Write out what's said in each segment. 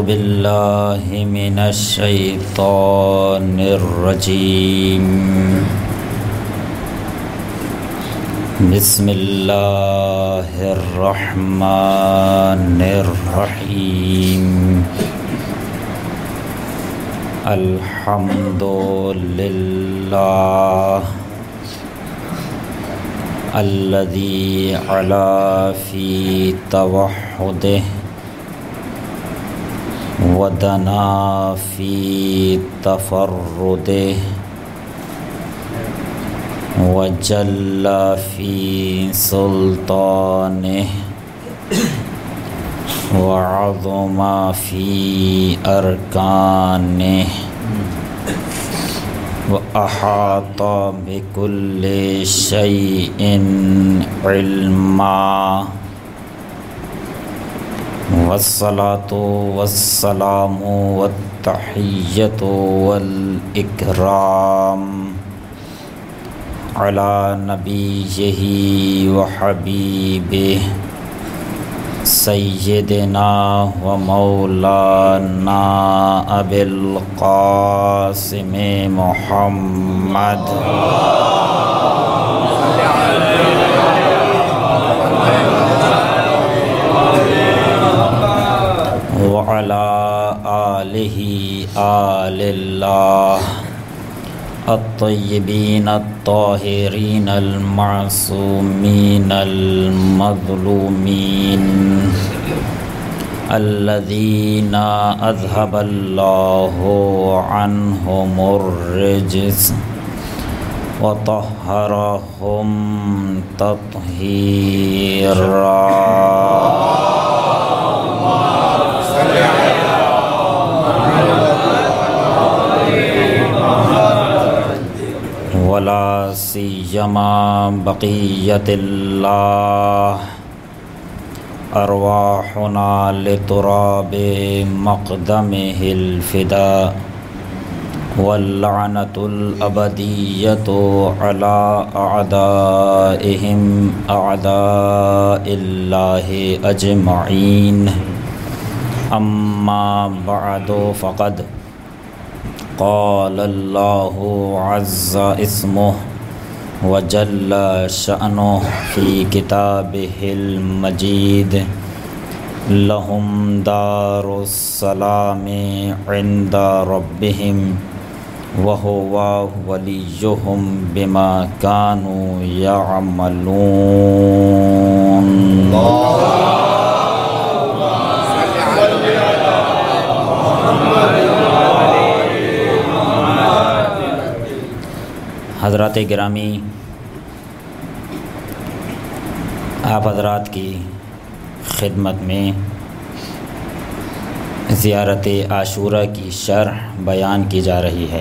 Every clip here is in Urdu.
باللہ من الشیطان الرجیم بسم اللہ الرحمن الرحیم الحمد للہ الذی علا فی توحدہ ودنا فی تفردہ وجل فی سلطانہ وعظم فی ارکانہ وأحاط بكل شيء علما والصلاة والسلام والتحية والإكرام على نبيه وحبيبه سيدنا ومولانا أبي القاسم محمد وعلى آله آل الله الطيبين الطاهرين المعصومين المظلومين الذين أذهب الله عنهم الرجس وطهرهم تطهيرا ولا سيما بقية الله أرواحنا لتراب مقدمه الفداء واللعنة الأبدية على أعدائهم أعداء الله أجمعين أما بعد فقد قال الله عز اسمه وجل شأنه في كتابه المجيد لهم دار السلام عند ربهم وهو وليهم بما كانوا يعملون حضرات گرامی، آپ حضرات کی خدمت میں زیارت عاشوراء کی شرح بیان کی جا رہی ہے۔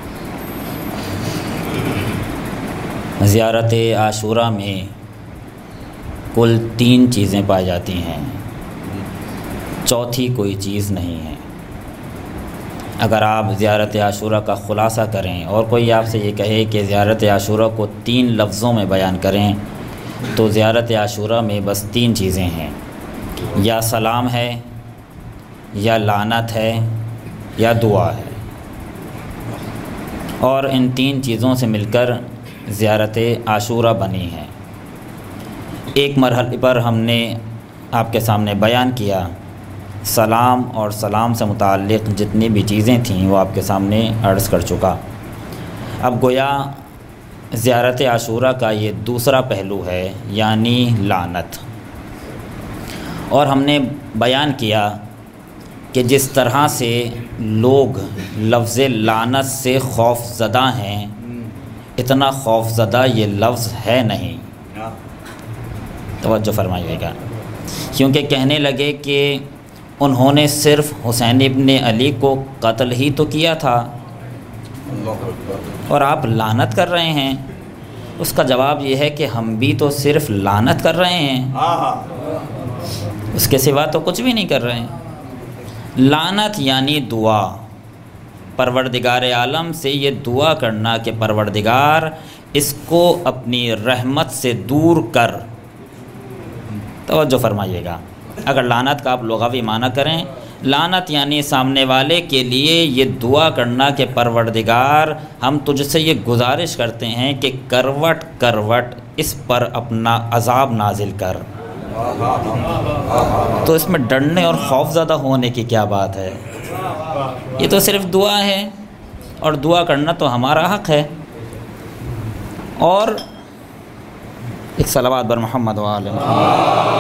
زیارت عاشوراء میں کل 3 چیزیں پائی جاتی ہیں، چوتھی کوئی چیز نہیں ہے۔ اگر آپ زیارت عاشوراء کا خلاصہ کریں اور کوئی آپ سے یہ کہے کہ زیارت عاشوراء کو 3 لفظوں میں بیان کریں تو زیارت عاشوراء میں بس 3 چیزیں ہیں، یا سلام ہے، یا لعنت ہے، یا دعا ہے، اور ان 3 چیزوں سے مل کر زیارت عاشوراء بنی ہے۔ ایک مرحلے پر ہم نے آپ کے سامنے بیان کیا، سلام اور سلام سے متعلق جتنی بھی چیزیں تھیں وہ آپ کے سامنے عرض کر چکا۔ اب گویا زیارت عاشوراء کا یہ دوسرا پہلو ہے، یعنی لعنت، اور ہم نے بیان کیا کہ جس طرح سے لوگ لفظ لعنت سے خوف زدہ ہیں، اتنا خوف زدہ یہ لفظ ہے نہیں۔ توجہ فرمائیے گا، کیونکہ کہنے لگے کہ انہوں نے صرف حسین ابن علی کو قتل ہی تو کیا تھا اور آپ لعنت کر رہے ہیں۔ اس کا جواب یہ ہے کہ ہم بھی تو صرف لعنت کر رہے ہیں، اس کے سوا تو کچھ بھی نہیں کر رہے ہیں۔ لعنت یعنی دعا، پروردگار عالم سے یہ دعا کرنا کہ پروردگار اس کو اپنی رحمت سے دور کر۔ توجہ فرمائیے گا، اگر لعنت کا آپ لغوی معنی کریں لعنت یعنی سامنے والے کے لیے یہ دعا کرنا کہ پروردگار ہم تجھ سے یہ گزارش کرتے ہیں کہ کروٹ کروٹ اس پر اپنا عذاب نازل کر. تو اس میں ڈرنے اور خوف زدہ ہونے کی کیا بات ہے؟ یہ تو صرف دعا ہے اور دعا کرنا تو ہمارا حق ہے. اور ایک صلوات بر محمد و آل محمد.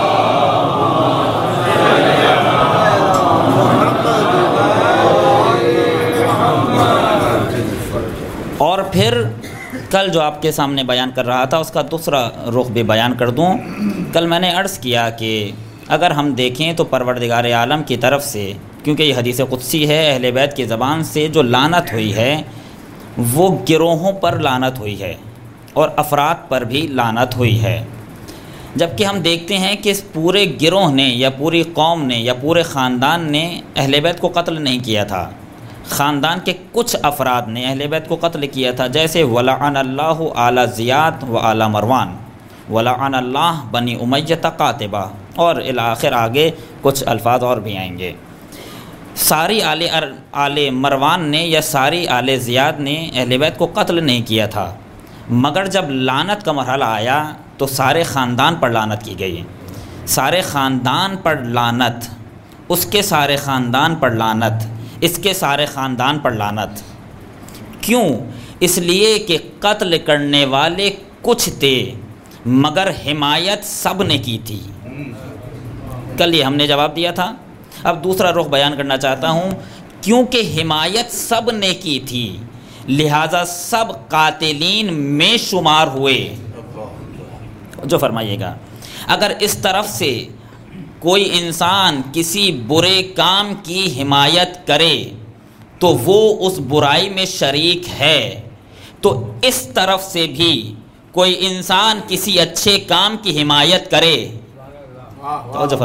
اور پھر کل جو آپ کے سامنے بیان کر رہا تھا اس کا دوسرا رخ بھی بیان کر دوں. کل میں نے عرض کیا کہ اگر ہم دیکھیں تو پروردگار عالم کی طرف سے، کیونکہ یہ حدیث قدسی ہے، اہل بیت کی زبان سے جو لعنت ہوئی ہے وہ گروہوں پر لعنت ہوئی ہے اور افراد پر بھی لعنت ہوئی ہے. جبکہ ہم دیکھتے ہیں کہ اس پورے گروہ نے یا پوری قوم نے یا پورے خاندان نے اہل بیت کو قتل نہیں کیا تھا، خاندان کے کچھ افراد نے اہل بیت کو قتل کیا تھا. جیسے وَلَعَنَ اللَّهُ آلَ زِیاد وَآلَ مروان وَلَعَنَ اللَّهُ بنی امیہ قاتبہ، اور الآخر آگے کچھ الفاظ اور بھی آئیں گے. ساری آل مروان نے یا ساری آل زیاد نے اہل بیت کو قتل نہیں کیا تھا، مگر جب لعنت کا مرحلہ آیا تو سارے خاندان پر لعنت کی گئی. سارے خاندان پر لعنت، اس کے سارے خاندان پر لعنت، اس کے سارے خاندان پر لعنت. کیوں؟ اس لیے کہ قتل کرنے والے کچھ تھے مگر حمایت سب نے کی تھی. کل یہ ہم نے جواب دیا تھا. اب دوسرا رخ بیان کرنا چاہتا ہوں. کیونکہ حمایت سب نے کی تھی لہٰذا سب قاتلین میں شمار ہوئے. جو فرمائیے گا، اگر اس طرف سے کوئی انسان کسی برے کام کی حمایت کرے تو وہ اس برائی میں شریک ہے، تو اس طرف سے بھی کوئی انسان کسی اچھے کام کی حمایت کرے. جو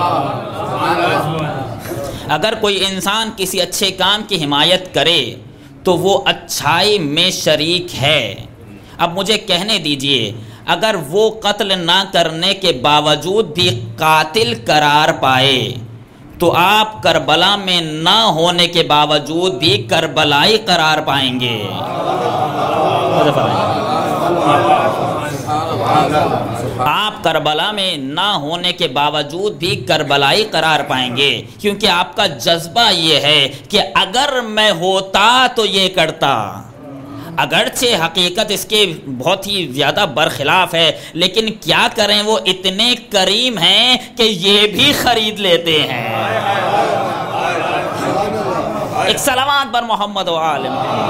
اگر کوئی انسان کسی اچھے کام کی حمایت کرے تو وہ اچھائی میں شریک ہے. اب مجھے کہنے دیجئے، اگر وہ قتل نہ کرنے کے باوجود بھی قاتل قرار پائے تو آپ کربلا میں نہ ہونے کے باوجود بھی کربلائی قرار پائیں گے. آپ کربلا میں نہ ہونے کے باوجود بھی کربلائی قرار پائیں گے، کیونکہ آپ کا جذبہ یہ ہے کہ اگر میں ہوتا تو یہ کرتا. اگرچہ حقیقت اس کے بہت ہی زیادہ برخلاف ہے، لیکن کیا کریں، وہ اتنے کریم ہیں کہ یہ بھی خرید لیتے ہیں. ایک صلوات بر محمد و آل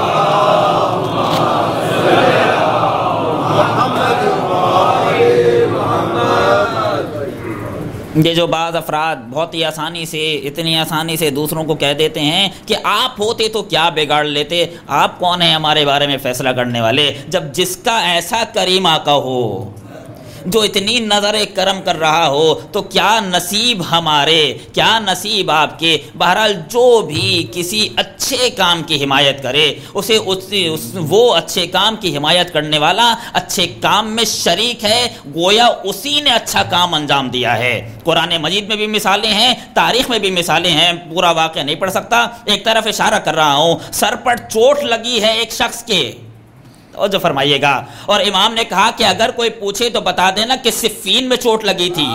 یہ جو بعض افراد بہت ہی آسانی سے، اتنی آسانی سے دوسروں کو کہہ دیتے ہیں کہ آپ ہوتے تو کیا بگاڑ لیتے، آپ کون ہیں ہمارے بارے میں فیصلہ کرنے والے. جب جس کا ایسا کریم آقا ہو، جو اتنی نظر کرم کر رہا ہو، تو کیا نصیب ہمارے، کیا نصیب آپ کے. بہرحال جو بھی کسی اچھے کام کی حمایت کرے اسے وہ اچھے کام کی حمایت کرنے والا اچھے کام میں شریک ہے، گویا اسی نے اچھا کام انجام دیا ہے. قرآن مجید میں بھی مثالیں ہیں، تاریخ میں بھی مثالیں ہیں، پورا واقعہ نہیں پڑھ سکتا. ایک طرف اشارہ کر رہا ہوں، سر پر چوٹ لگی ہے ایک شخص کے، اور جو فرمائیے گا. اور امام نے کہا کہ اگر کوئی پوچھے تو بتا دینا کہ صفین میں چوٹ لگی تھی.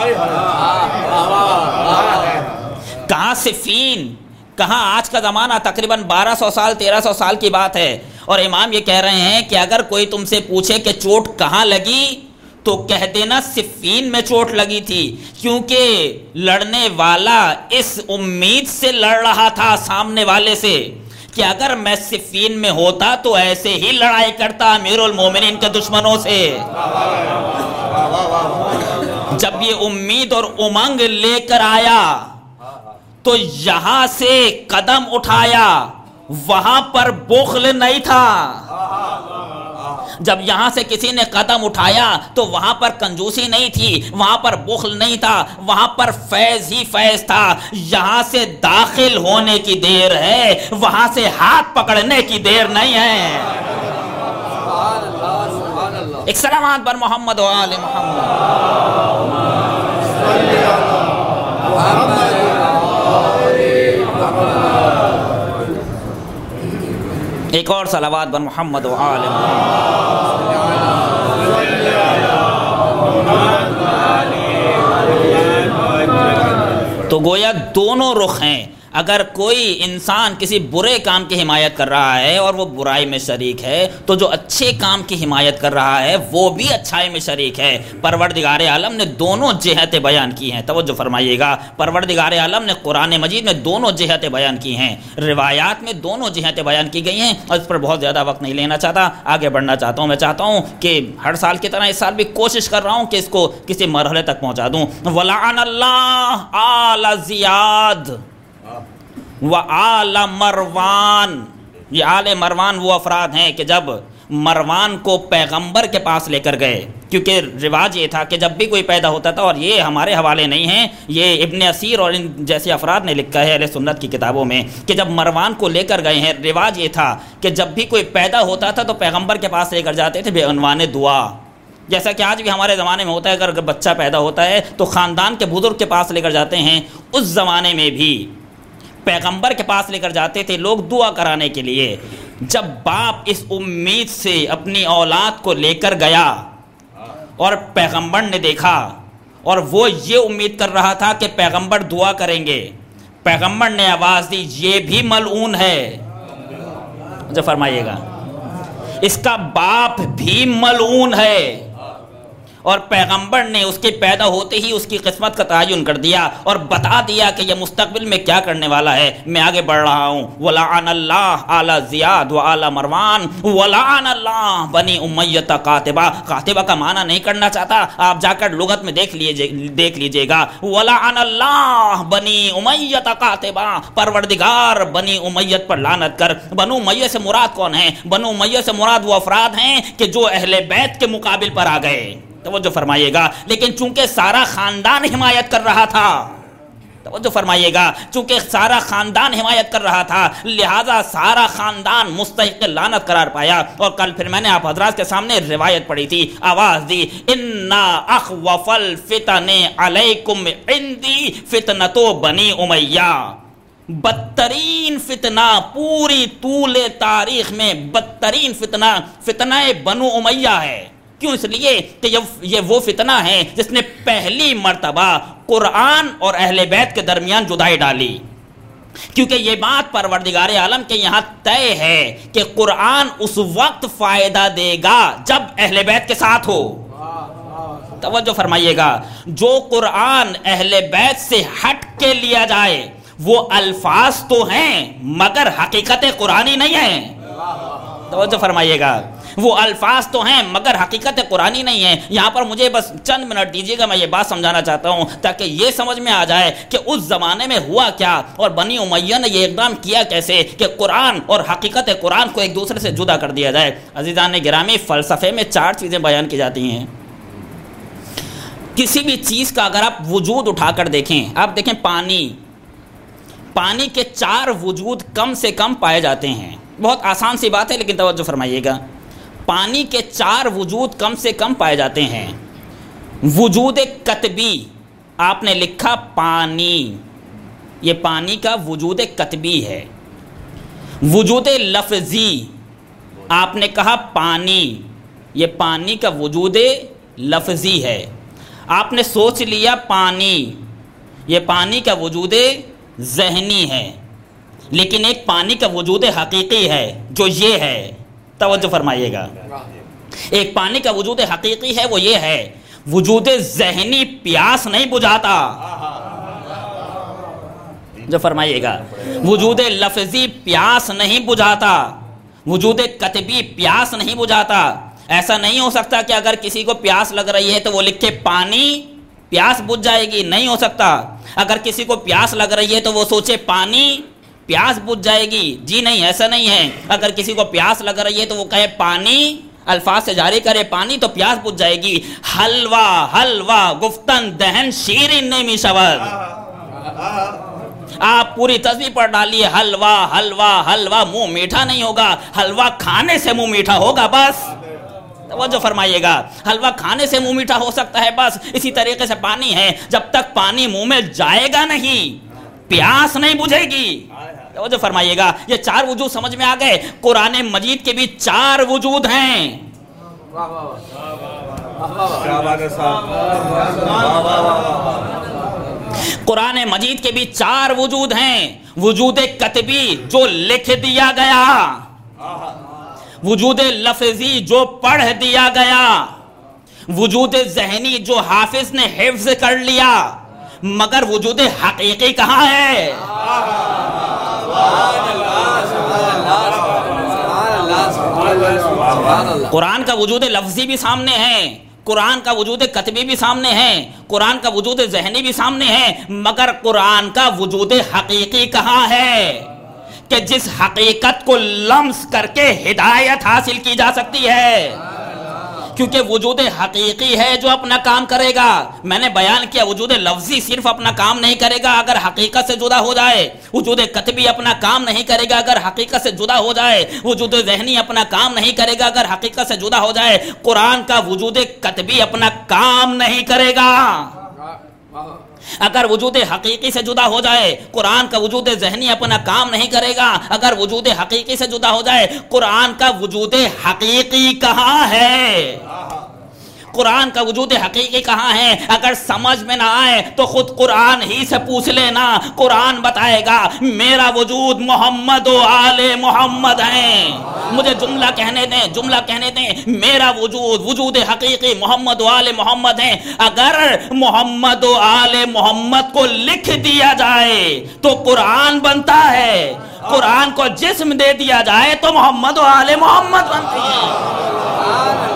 کہاں صفین، کہاں آج کا زمانہ تقریباً 1200 سال 1300 سال کی بات ہے. اور امام یہ کہہ رہے ہیں کہ اگر کوئی تم سے پوچھے کہ چوٹ کہاں لگی تو کہہ دینا صفین میں چوٹ لگی تھی، کیونکہ لڑنے والا اس امید سے لڑ رہا تھا سامنے والے سے کہ اگر میں صفین میں ہوتا تو ایسے ہی لڑائی کرتا امیر المومنین کے دشمنوں سے. جب یہ امید اور امنگ لے کر آیا تو یہاں سے قدم اٹھایا، وہاں پر بخل نہیں تھا. جب یہاں سے کسی نے قدم اٹھایا تو وہاں پر کنجوسی نہیں تھی، وہاں پر بخل نہیں تھا، وہاں پر فیض ہی فیض تھا. یہاں سے داخل ہونے کی دیر ہے، وہاں سے ہاتھ پکڑنے کی دیر نہیں ہے. ایک سلامات بر محمد و آل محمد. ایک اور صلوات بر محمد و آل محمد۔ تو گویا دونوں رخ ہیں، اگر کوئی انسان کسی برے کام کی حمایت کر رہا ہے اور وہ برائی میں شریک ہے، تو جو اچھے کام کی حمایت کر رہا ہے وہ بھی اچھائی میں شریک ہے۔ پروردگار عالم نے دونوں جہتیں بیان کی ہیں، توجہ فرمائیے گا، پروردگار عالم نے قرآن مجید میں دونوں جہتیں بیان کی ہیں، روایات میں دونوں جہتیں بیان کی گئی ہیں، اور اس پر بہت زیادہ وقت نہیں لینا چاہتا، آگے بڑھنا چاہتا ہوں۔ میں چاہتا ہوں کہ ہر سال کی طرح اس سال بھی کوشش کر رہا ہوں کہ اس کو کسی مرحلے تک پہنچا دوں۔ وَلَعَنَ اللَّهُ آلَ زِیاد وآل مروان، یہ آل مروان وہ افراد ہیں کہ جب مروان کو پیغمبر کے پاس لے کر گئے، کیونکہ رواج یہ تھا کہ جب بھی کوئی پیدا ہوتا تھا، اور یہ ہمارے حوالے نہیں ہیں، یہ ابن اسیر اور ان جیسے افراد نے لکھا ہے اہل سنت کی کتابوں میں، کہ جب مروان کو لے کر گئے ہیں، رواج یہ تھا کہ جب بھی کوئی پیدا ہوتا تھا تو پیغمبر کے پاس لے کر جاتے تھے بعنوان دعا، جیسا کہ آج بھی ہمارے زمانے میں ہوتا ہے، اگر بچہ پیدا ہوتا ہے تو خاندان کے بزرگ کے پاس لے کر جاتے ہیں۔ اس زمانے میں بھی پیغمبر کے پاس لے کر جاتے تھے لوگ دعا کرانے کے لیے۔ جب باپ اس امید سے اپنی اولاد کو لے کر گیا اور پیغمبر نے دیکھا، اور وہ یہ امید کر رہا تھا کہ پیغمبر دعا کریں گے، پیغمبر نے آواز دی یہ بھی ملعون ہے، جو فرمائیے گا اس کا باپ بھی ملعون ہے، اور پیغمبر نے اس کے پیدا ہوتے ہی اس کی قسمت کا تعین کر دیا اور بتا دیا کہ یہ مستقبل میں کیا کرنے والا ہے۔ میں آگے بڑھ رہا ہوں۔ وَلَعَنَ اللَّهُ آلَ زِیاد وآل مروان وَلَعَنَ اللَّهُ بنی امیہ قاتبہ۔ قاتبہ کا معنی نہیں کرنا چاہتا، آپ جا کر لغت میں دیکھ لیجئے گا۔ وَلَعَنَ اللَّهُ بنی امیہ قاتبہ، پروردگار بنی امیہ پر لعنت کر۔ بنو امیہ سے مراد کون ہیں؟ بنو امیہ سے مراد وہ افراد ہیں کہ جو اہل بیت کے مقابل پر آ گئے، توجہ فرمائیے گا، لیکن چونکہ سارا خاندان حمایت کر رہا تھا، توجہ فرمائیے گا، چونکہ سارا خاندان حمایت کر رہا تھا، لہذا سارا خاندان مستحق لعنت قرار پایا۔ اور کل پھر میں نے آپ حضرات کے سامنے روایت پڑھی تھی، آواز دی، اِنَّا أَخْوَفَ الْفِتَنِ عَلَيْكُمْ عِنْدِي فِتْنَةُ بَنِي اُمَيَّہ، بدترین فتنہ پوری طول تاریخ میں، بدترین فتنہ بنو امیہ ہے۔ کیوں؟ اس لیے کہ یہ وہ فتنہ ہے جس نے پہلی مرتبہ قرآن اور اہل بیت کے درمیان جدائی ڈالی، کیونکہ یہ بات پروردگار عالم کے یہاں طے ہے کہ قرآن اس وقت فائدہ دے گا جب اہل بیت کے ساتھ ہو۔ توجہ فرمائیے گا، جو قرآن اہل بیت سے ہٹ کے لیا جائے وہ الفاظ تو ہیں مگر حقیقت قرآنی نہیں ہیں۔ توجہ فرمائیے گا، وہ الفاظ تو ہیں مگر حقیقت قرآنی نہیں ہے۔ یہاں پر مجھے بس چند منٹ دیجیے گا، میں یہ بات سمجھانا چاہتا ہوں تاکہ یہ سمجھ میں آ جائے کہ اس زمانے میں ہوا کیا اور بنی امیہ نے یہ اقدام کیا کیسے کہ قرآن اور حقیقت قرآن کو ایک دوسرے سے جدا کر دیا جائے۔ عزیزان گرامی، فلسفے میں 4 چیزیں بیان کی جاتی ہیں۔ کسی بھی چیز کا اگر آپ وجود اٹھا کر دیکھیں، آپ دیکھیں پانی کے 4 وجود کم سے کم پائے جاتے ہیں۔ بہت آسان سی بات ہے لیکن توجہ فرمائیے گا، پانی کے 4 وجود کم سے کم پائے جاتے ہیں۔ وجود کتبی، آپ نے لکھا پانی، یہ پانی کا وجود کتبی ہے۔ وجود لفظی، آپ نے کہا پانی، یہ پانی کا وجود لفظی ہے۔ آپ نے سوچ لیا پانی، یہ پانی کا وجود ذہنی ہے، لیکن ایک پانی کا وجود حقیقی ہے جو یہ ہے، توجہ فرمائیے گا، ایک پانی کا وجود حقیقی ہے وہ یہ ہے، وجود ذہنی پیاس نہیں بجھاتا، جو فرمائیے گا، وجود لفظی پیاس نہیں بجھاتا، وجود کتبی پیاس نہیں بجھاتا۔ ایسا نہیں ہو سکتا کہ اگر کسی کو پیاس لگ رہی ہے تو وہ لکھے پانی، پیاس بجھ جائے گی، نہیں ہو سکتا۔ اگر کسی کو پیاس لگ رہی ہے تو وہ سوچے پانی، پیاس بجھ جائے گی، جی نہیں، ایسا نہیں ہے۔ اگر کسی کو پیاس لگ رہی ہے تو وہ کہے پانی، الفاظ سے جاری کرے پانی تو پیاس بجھ جائے گی۔ حلوہ حلوہ گفتن دہن شیرین نمی شود، آپ پوری تصویر پر ڈالیے، حلوہ حلوہ حلوہ، منہ میٹھا نہیں ہوگا، حلوہ کھانے سے منہ میٹھا ہوگا بس، توجہ فرمائیے گا، حلوہ کھانے سے منہ میٹھا ہو سکتا ہے بس۔ اسی طریقے سے پانی ہے، جب تک پانی منہ میں جائے گا نہیں پیاس نہیں بجھے گی، توجہ فرمائیے گا، یہ 4 وجود سمجھ میں آ گئے۔ قرآن مجید کے بھی 4 وجود ہیں۔ قرآن مجید کے بھی 4 وجود ہیں۔ وجود کتبی جو لکھ دیا گیا، وجود لفظی جو پڑھ دیا گیا، وجود ذہنی جو حافظ نے حفظ کر لیا، مگر وجود حقیقی کہاں ہے؟ قرآن کا وجود لفظی بھی سامنے ہے، قرآن کا وجود کتبی بھی سامنے ہے، قرآن کا وجود ذہنی بھی سامنے ہے، مگر قرآن کا وجود حقیقی کہاں ہے کہ جس حقیقت کو لمس کر کے ہدایت حاصل کی جا سکتی ہے؟ کیونکہ وجود حقیقی ہے جو اپنا کام کرے گا۔ میں نے بیان کیا وجود لفظی صرف اپنا کام نہیں کرے گا اگر حقیقت سے جدا ہو جائے، وجود کتبی اپنا کام نہیں کرے گا اگر حقیقت سے جدا ہو جائے، وجود ذہنی اپنا کام نہیں کرے گا اگر حقیقت سے جدا ہو جائے۔ قرآن کا وجود کتبی اپنا کام نہیں کرے گا اگر وجود حقیقی سے جدا ہو جائے، قرآن کا وجود ذہنی اپنا کام نہیں کرے گا اگر وجود حقیقی سے جدا ہو جائے۔ قرآن کا وجود حقیقی کہاں ہے؟ قرآن کا وجود حقیقی کہاں ہے؟ اگر سمجھ میں نہ آئے تو خود قرآن ہی سے پوچھ لینا، قرآن بتائے گا میرا وجود محمد و آل محمد ہیں۔ مجھے جملہ کہنے دیں، میرا وجود حقیقی محمد و آل محمد ہیں۔ اگر محمد و آل محمد کو لکھ دیا جائے تو قرآن بنتا ہے، قرآن کو جسم دے دیا جائے تو محمد و آل محمد بنتے ہیں۔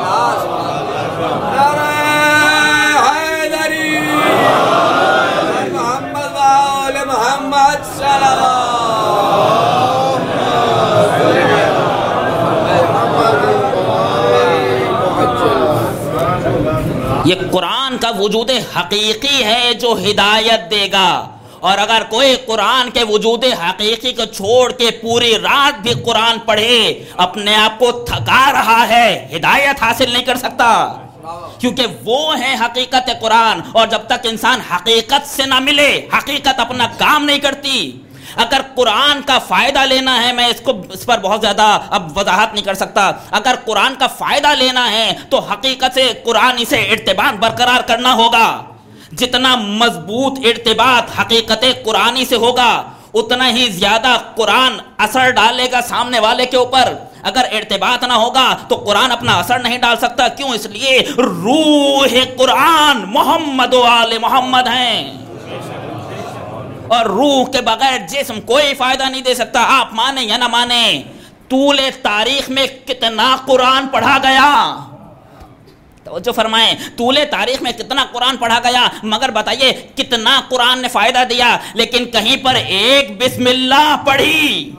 یہ قرآن کا وجود حقیقی ہے جو ہدایت دے گا، اور اگر کوئی قرآن کے وجود حقیقی کو چھوڑ کے پوری رات بھی قرآن پڑھے اپنے آپ کو تھکا رہا ہے، ہدایت حاصل نہیں کر سکتا، کیونکہ وہ ہے حقیقت قرآن۔ اور جب تک انسان حقیقت سے نہ ملے، حقیقت اپنا کام نہیں کرتی۔ اگر قرآن کا فائدہ لینا ہے، میں اس پر بہت زیادہ اب وضاحت نہیں کر سکتا، اگر قرآن کا فائدہ لینا ہے تو حقیقت سے قرآن سے ارتباط برقرار کرنا ہوگا۔ جتنا مضبوط ارتباط حقیقت قرآنی سے ہوگا اتنا ہی زیادہ قرآن اثر ڈالے گا سامنے والے کے اوپر۔ اگر ارتباط نہ ہوگا تو قرآن اپنا اثر نہیں ڈال سکتا۔ کیوں؟ اس لیے روح قرآن محمد و آل محمد ہیں، اور روح کے بغیر جسم کوئی فائدہ نہیں دے سکتا۔ آپ مانیں یا نہ مانیں، طول تاریخ میں کتنا قرآن پڑھا گیا، توجہ فرمائیں، طول تاریخ میں کتنا قرآن پڑھا گیا، مگر بتائیے کتنا قرآن نے فائدہ دیا؟ لیکن کہیں پر ایک بسم اللہ پڑھی،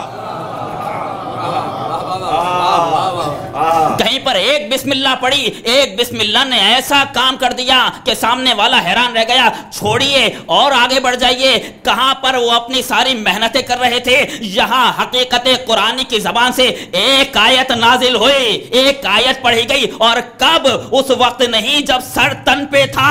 کہیں پر ایک بسم اللہ پڑھی، ایک بسم اللہ نے ایسا کام کر دیا کہ سامنے والا حیران رہ گیا۔ چھوڑیے اور آگے بڑھ جائیے، کہاں پر وہ اپنی ساری محنتیں کر رہے تھے، یہاں حقیقت قرآن کی زبان سے ایک آیت نازل ہوئی، ایک آیت پڑھی گئی، اور کب؟ اس وقت نہیں جب سر تن پہ تھا،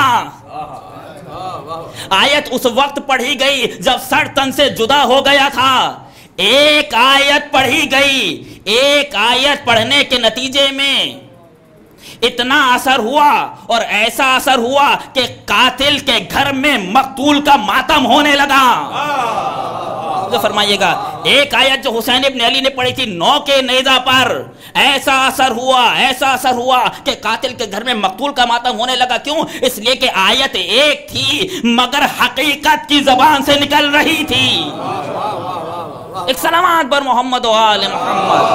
آیت اس وقت پڑھی گئی جب سر تن سے جدا ہو گیا تھا۔ ایک آیت پڑھی گئی، ایک آیت پڑھنے کے نتیجے میں اتنا اثر ہوا، اور ایسا اثر ہوا کہ قاتل کے گھر میں مقتول کا ماتم ہونے لگا۔ جو فرمائیے گا، ایک آیت جو حسین ابن علی نے پڑھی تھی 9 کے نیزہ پر، ایسا اثر ہوا کہ قاتل کے گھر میں مقتول کا ماتم ہونے لگا۔ کیوں؟ اس لیے کہ آیت ایک تھی مگر حقیقت کی زبان سے نکل رہی تھی۔ ایک سلامات بر محمد و آل محمد۔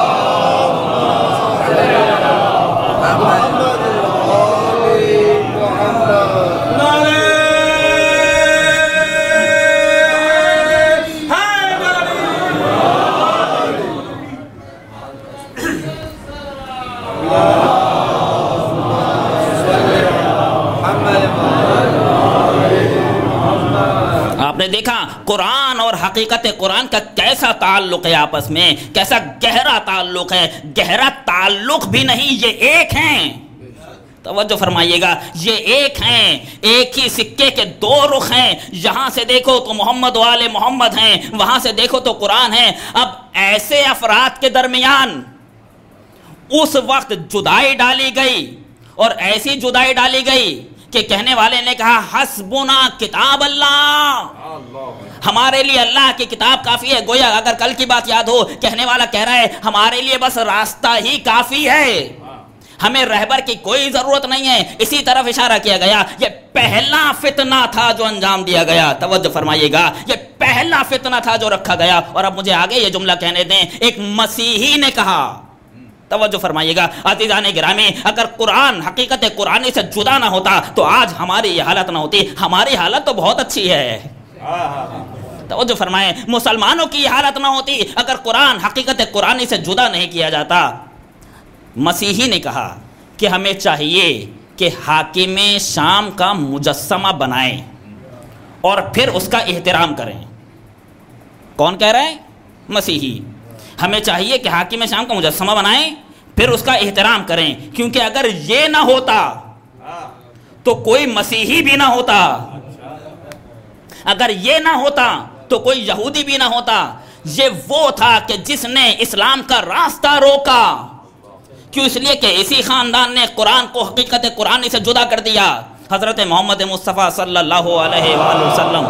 آپ نے دیکھا قرآن اور حقیقت قرآن کا کیسا تعلق ہے آپس میں، کیسا گہرا تعلق ہے۔ گہرا تعلق بھی نہیں، یہ ایک ہیں، توجہ فرمائیے گا، یہ ایک ہیں، ایک ہی سکے کے دو رخ ہیں، یہاں سے دیکھو تو محمد و آل محمد ہیں، وہاں سے دیکھو تو قرآن ہے۔ اب ایسے افراد کے درمیان اس وقت جدائی ڈالی گئی، اور ایسی جدائی ڈالی گئی کہ کہنے والے نے کہا حسبنا کتاب اللہ، ہمارے لیے اللہ کی کتاب کافی ہے۔ گویا اگر کل کی بات یاد ہو، کہنے والا کہہ رہا ہے ہمارے لیے بس راستہ ہی کافی ہے، ہمیں رہبر کی کوئی ضرورت نہیں ہے۔ اسی طرف اشارہ کیا گیا، یہ پہلا فتنہ تھا جو انجام دیا گیا۔ توجہ فرمائیے گا، یہ پہلا فتنہ تھا جو رکھا گیا۔ اور اب مجھے آگے یہ جملہ کہنے دیں، ایک مسیحی نے کہا، توجہ فرمائیے گا عزیزان گرامی، اگر قرآن حقیقت قرآنی سے جدا نہ ہوتا تو آج ہماری یہ حالت نہ ہوتی۔ ہماری حالت تو بہت اچھی ہے، توجہ فرمائیں، مسلمانوں کی یہ حالت نہ ہوتی اگر قرآن حقیقت قرآنی سے جدا نہیں کیا جاتا۔ مسیحی نے کہا کہ ہمیں چاہیے کہ حاکم شام کا مجسمہ بنائیں اور پھر اس کا احترام کریں۔ کون کہہ رہا ہے؟ مسیحی۔ ہمیں چاہیے کہ حاکم شام کا مجسمہ بنائیں پھر اس کا احترام کریں، کیونکہ اگر یہ نہ ہوتا تو کوئی مسیحی بھی نہ ہوتا، اگر یہ نہ ہوتا تو کوئی یہودی بھی نہ ہوتا۔ یہ وہ تھا کہ جس نے اسلام کا راستہ روکا، کیوں؟ اس لیے کہ اسی خاندان نے قرآن کو حقیقت قرآنی سے جدا کر دیا۔ حضرت محمد مصطفیٰ صلی اللہ علیہ وآلہ وسلم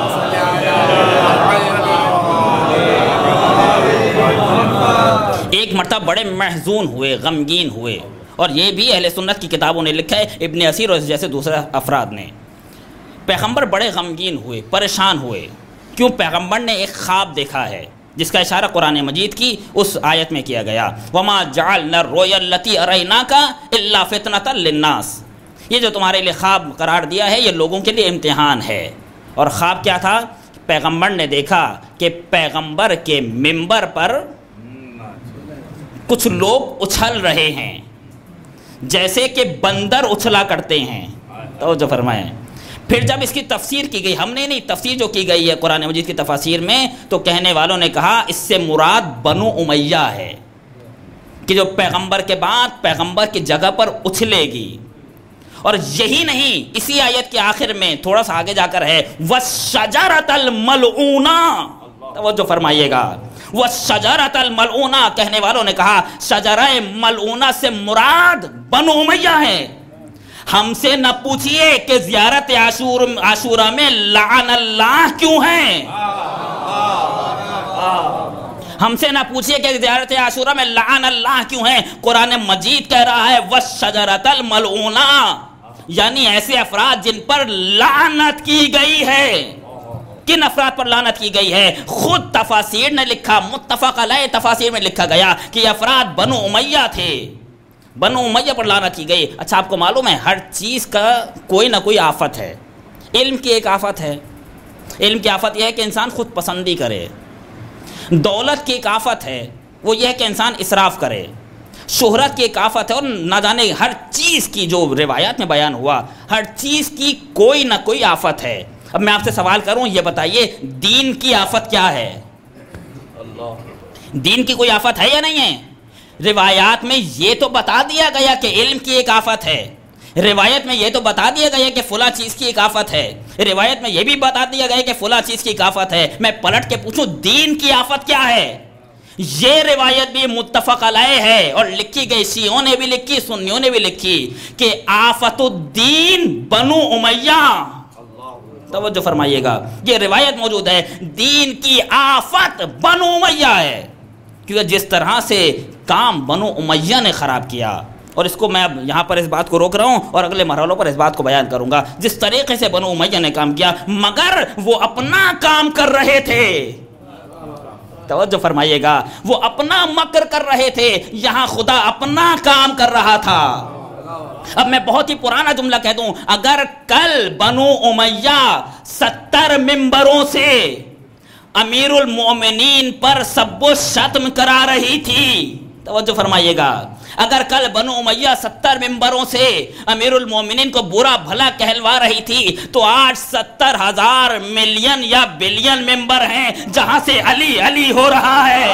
ایک مرتبہ بڑے محزون ہوئے، غمگین ہوئے، اور یہ بھی اہل سنت کی کتابوں نے لکھا ہے، ابن اسیر اور جیسے دوسرے افراد نے۔ پیغمبر بڑے غمگین ہوئے، پریشان ہوئے، کیوں؟ پیغمبر نے ایک خواب دیکھا ہے جس کا اشارہ قرآن مجید کی اس آیت میں کیا گیا، وَمَا جَعَلْنَا الرُّؤْيَا الَّتِي أَرَيْنَاكَ إِلَّا فِتْنَةً لِلنَّاسِ۔ یہ جو تمہارے لیے خواب قرار دیا ہے یہ لوگوں کے لیے امتحان ہے۔ اور خواب کیا تھا؟ پیغمبر نے دیکھا کہ پیغمبر کے منبر پر کچھ لوگ اچھل رہے ہیں جیسے کہ بندر اچھلا کرتے ہیں۔ توجہ فرمائیں۔ پھر جب اس کی تفسیر کی گئی، ہم نے نہیں، تفسیر جو کی گئی ہے قرآن مجید کی تفاسیر میں، تو کہنے والوں نے کہا اس سے مراد بنو امیہ ہے کہ جو پیغمبر کے بعد پیغمبر کی جگہ پر اچھلے گی۔ اور یہی نہیں، اسی آیت کے آخر میں تھوڑا سا آگے جا کر ہے وَالشَّجَرَةَ الْمَلْعُونَةَ۔ توجہ فرمائیے گا، وَالشَّجَرَةَ الْمَلْعُونَةَ، کہنے والوں نے کہا شجرہ ملعونہ سے مراد بنو امیہ ہے۔ ہم سے نہ پوچھئے کہ زیارت عاشورہ میں لعن اللہ کیوں ہے، ہم سے نہ پوچھئے کہ زیارت عاشورہ میں لعن اللہ کیوں ہے۔ قرآن مجید کہہ رہا ہے وَالشَّجَرَةَ الْمَلْعُونَةَ، یعنی ایسے افراد جن پر لعنت کی گئی ہے۔ کن افراد پر لعنت کی گئی ہے؟ خود تفاسیر نے لکھا، متفق علیہ تفاسیر میں لکھا گیا کہ یہ افراد بنو امیہ تھے، بنو امیہ پر لعنت کی گئی۔ اچھا آپ کو معلوم ہے ہر چیز کا کوئی نہ کوئی آفت ہے۔ علم کی ایک آفت ہے، علم کی آفت یہ ہے کہ انسان خود پسندی کرے۔ دولت کی ایک آفت ہے، وہ یہ ہے کہ انسان اسراف کرے۔ شہرت کی ایک آفت ہے، اور نہ جانے ہر چیز کی جو روایات میں بیان ہوا، ہر چیز کی کوئی نہ کوئی آفت ہے۔ اب میں آپ سے سوال کروں، یہ بتائیے دین کی آفت کیا ہے؟ دین کی کوئی آفت ہے یا نہیں ہے؟ روایات میں یہ تو بتا دیا گیا کہ علم کی ایک آفت ہے، روایت میں یہ تو بتا دیا گیا کہ فلاں چیز کی ایک آفت ہے، روایت میں یہ بھی بتا دیا گیا کہ فلاں چیز کی ایک آفت ہے۔ میں پلٹ کے پوچھوں دین کی آفت کیا ہے؟ یہ روایت بھی متفق علیہ ہے، اور لکھی گئی، شیعوں نے بھی لکھی، سنیوں نے بھی لکھی کہ آفت الدین بنو امیہ۔ توجہ فرمائیے گا، یہ روایت موجود ہے، دین کی آفت بنو امیہ ہے، کیونکہ جس طرح سے کام بنو امیہ نے خراب کیا۔ اور اس کو میں اب یہاں پر اس بات کو روک رہا ہوں اور اگلے مرحلوں پر اس بات کو بیان کروں گا، جس طریقے سے بنو امیہ نے کام کیا، مگر وہ اپنا کام کر رہے تھے۔ توجہ فرمائیے گا، وہ اپنا مکر کر رہے تھے، یہاں خدا اپنا کام کر رہا تھا۔ اب میں بہت ہی پرانا جملہ کہہ دوں، اگر کل بنو امیہ 70 ممبروں سے امیر المومنین پر سب و شتم کرا رہی تھی، توجہ فرمائیے گا، اگر کل بنو امیہ 70 ممبروں سے امیر المومنین کو برا بھلا کہلوا رہی تھی، تو آج 70,000 ملین یا بلین ممبر ہیں جہاں سے علی علی ہو رہا ہے۔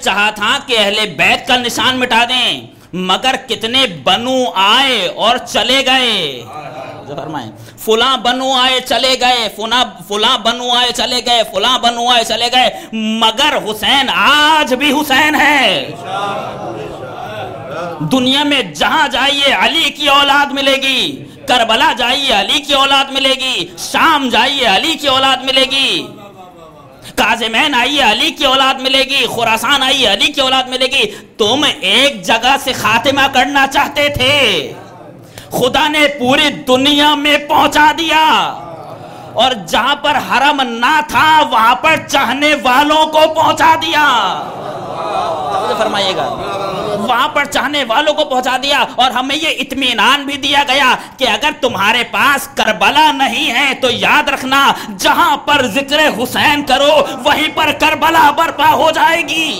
چاہا تھا کہ اہل بیت کا نشان مٹا دیں، مگر کتنے بنو آئے اور چلے گئے. جو فرمائیں فلاں بنو آئے چلے گئے، فلاں بنو آئے چلے گئے، فلاں بنو آئے چلے گئے، مگر حسین آج بھی حسین ہے. دنیا میں جہاں جائیے علی کی اولاد ملے گی، کربلا جائیے علی کی اولاد ملے گی، شام جائیے علی کی اولاد ملے گی، کاظمین آئیے علی کی اولاد ملے گی، خراسان آئیے علی کی اولاد ملے گی. تم ایک جگہ سے خاتمہ کرنا چاہتے تھے، خدا نے پوری دنیا میں پہنچا دیا، اور جہاں پر حرم نہ تھا وہاں پر چاہنے والوں کو پہنچا دیا. فرمائیے گا، وہاں پر چاہنے والوں کو پہنچا دیا. اور ہمیں یہ اطمینان بھی دیا گیا کہ اگر تمہارے پاس کربلا نہیں ہے تو یاد رکھنا جہاں پر ذکر حسین کرو وہیں پر کربلا برپا ہو جائے گی.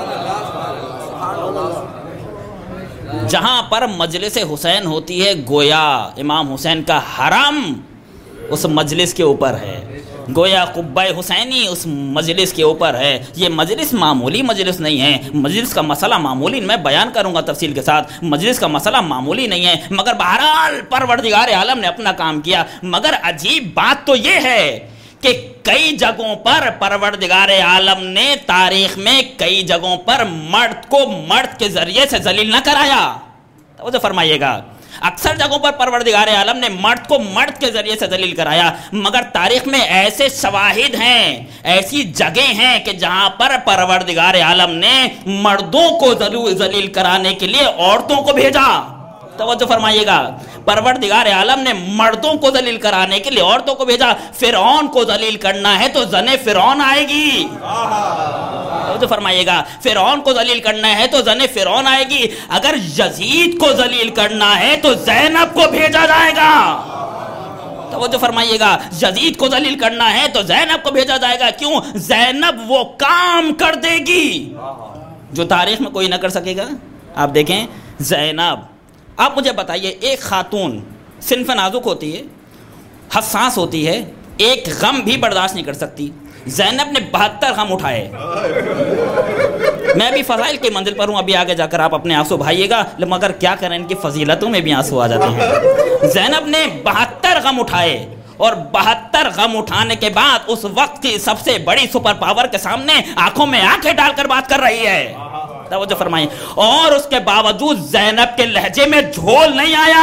جہاں پر مجلس حسین ہوتی ہے گویا امام حسین کا حرم اس مجلس کے اوپر ہے، گویا قبہ حسینی اس مجلس کے اوپر ہے. یہ مجلس معمولی مجلس نہیں ہے، مجلس کا مسئلہ معمولی، میں بیان کروں گا تفصیل کے ساتھ، مجلس کا مسئلہ معمولی نہیں ہے. مگر بہرحال پروردگار عالم نے اپنا کام کیا. مگر عجیب بات تو یہ ہے کہ کئی جگہوں پر پروردگار عالم نے تاریخ میں کئی جگہوں پر مرد کو مرد کے ذریعے سے ذلیل نہ کرایا. توجہ فرمائیے گا، اکثر جگہوں پر پروردگار عالم نے مرد کو مرد کے ذریعے سے ذلیل کرایا، مگر تاریخ میں ایسے شواہد ہیں، ایسی جگہیں ہیں کہ جہاں پر پروردگار عالم نے مردوں کو ذلیل کرانے کے لیے عورتوں کو بھیجا. توجہ فرمائیے گا، پروردگار عالم نے مردوں کو ذلیل کرانے کے لیے عورتوں کو بھیجا. فرعون کو ذلیل کرنا ہے تو زن فرعون آئے گی. توجہ فرمائیے گا، فرعون کو ذلیل کرنا ہے تو زن فرعون آئے گی. اگر یزید کو ذلیل کرنا ہے تو زینب کو بھیجا جائے گا. توجہ فرمائیے گا، یزید کو ذلیل کرنا ہے تو زینب کو بھیجا جائے گا. کیوں؟ زینب وہ کام کر دے گی جو تاریخ میں کوئی نہ کر سکے گا. آپ دیکھیں زینب، آپ مجھے بتائیے، ایک خاتون صنف نازک ہوتی ہے، حساس ہوتی ہے، ایک غم بھی برداشت نہیں کر سکتی. زینب نے 72 غم اٹھائے. میں بھی فضائل کی منزل پر ہوں، ابھی آگے جا کر آپ اپنے آنسو بھائیے گا، مگر کیا کریں ان کی فضیلتوں میں بھی آنسو آ جاتے ہیں. زینب نے 72 غم اٹھائے، اور 72 غم اٹھانے کے بعد اس وقت کی سب سے بڑی سپر پاور کے سامنے آنکھوں میں آنکھیں ڈال کر بات کر رہی ہے. توجہ فرمائیں، اور اس کے باوجود زینب کے لہجے میں جھول نہیں آیا.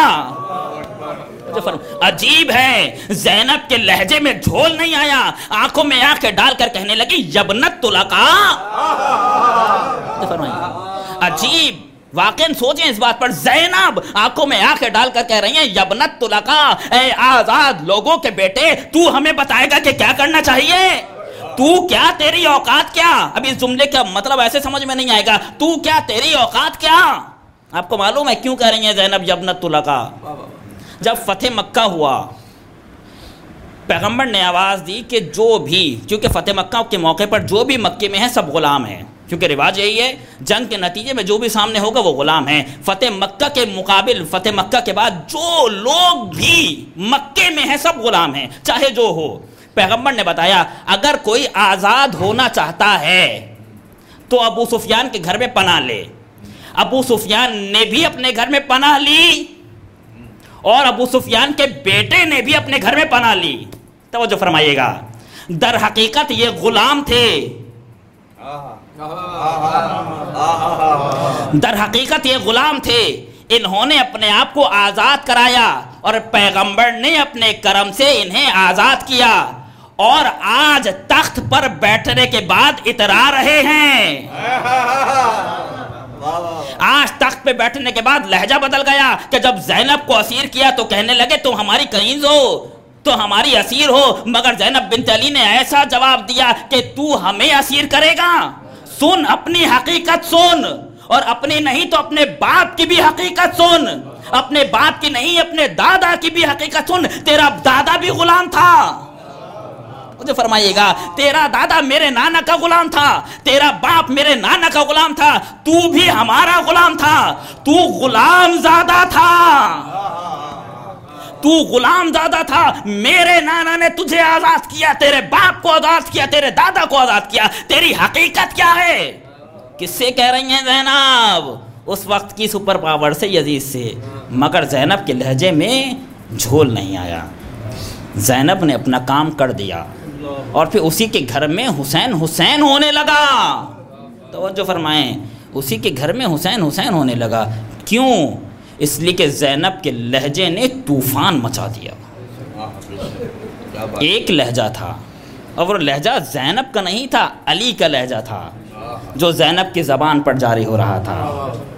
عجیب ہے، زینب کے لہجے میں جھول نہیں آیا. آنکھوں میں آنکھیں ڈال کر کہنے لگی یبنت طلقا. عجیب، واقعاً سوچیں اس بات پر. زینب آنکھوں میں آنکھیں ڈال کر کہہ رہی ہیں یبنت طلقا، اے آزاد لوگوں کے بیٹے، تو ہمیں بتائے گا کہ کیا کرنا چاہیے. تو کیا، تیری اوقات کیا؟ ابھی اس جملے کا مطلب ایسے سمجھ میں نہیں آئے گا. تو کیا، تیری اوقات کیا؟ آپ کو معلوم ہے کیوں کہہ رہی ہیں زینب یبنت طلقا؟ جب فتح مکہ ہوا، پیغمبر نے آواز دی کہ جو بھی، کیونکہ فتح مکہ کے موقع پر جو بھی مکے میں ہیں سب غلام ہیں، کیونکہ رواج یہی ہے جنگ کے نتیجے میں جو بھی سامنے ہوگا وہ غلام ہیں. فتح مکہ کے مقابل فتح مکہ کے بعد جو لوگ بھی مکے میں ہیں سب غلام ہیں، چاہے جو ہو. پیغمبر نے بتایا اگر کوئی آزاد ہونا چاہتا ہے تو ابو سفیان کے گھر میں پناہ لے. ابو سفیان نے بھی اپنے گھر میں پناہ لی، اور ابو سفیان کے بیٹے نے بھی اپنے گھر میں پناہ لی. توجہ فرمائیے گا، در حقیقت یہ غلام تھے، در حقیقت یہ غلام تھے. انہوں نے اپنے آپ کو آزاد کرایا اور پیغمبر نے اپنے کرم سے انہیں آزاد کیا، اور آج تخت پر بیٹھنے کے بعد اترا رہے ہیں. آج تخت پہ بیٹھنے کے بعد لہجہ بدل گیا کہ جب زینب کو اسیر کیا تو کہنے لگے تم ہماری کنیز ہو، تو ہماری اسیر ہو. مگر زینب بنت علی نے ایسا جواب دیا کہ تو ہمیں اسیر کرے گا. سن، اپنی حقیقت سن، اور اپنی نہیں تو اپنے باپ کی بھی حقیقت سن. اپنے باپ کی نہیں اپنے دادا کی بھی حقیقت سن. تیرا دادا بھی غلام تھا. مجھے فرمائیے گا، تیرا دادا میرے نانا کا غلام تھا، تیرا باپ میرے نانا کا غلام تھا، تو بھی ہمارا غلام تھا. تو غلام زادہ تھا، تو غلام زادہ تھا. میرے نانا نے تجھے آزاد کیا، تیرے باپ کو آزاد کیا، تیرے دادا کو آزاد کیا. تیری حقیقت کیا ہے؟ کس سے کہہ رہی ہیں زینب؟ اس وقت کی سپر پاور سے، یزید سے. مگر زینب کے لہجے میں جھول نہیں آیا. زینب نے اپنا کام کر دیا اور پھر اسی کے گھر میں حسین حسین ہونے لگا. توجہ فرمائیں، اسی کے گھر میں حسین حسین ہونے لگا. کیوں؟ اس لیے کہ زینب کے لہجے نے طوفان مچا دیا. ایک لہجہ تھا اور وہ لہجہ زینب کا نہیں تھا، علی کا لہجہ تھا جو زینب کی زبان پر جاری ہو رہا تھا.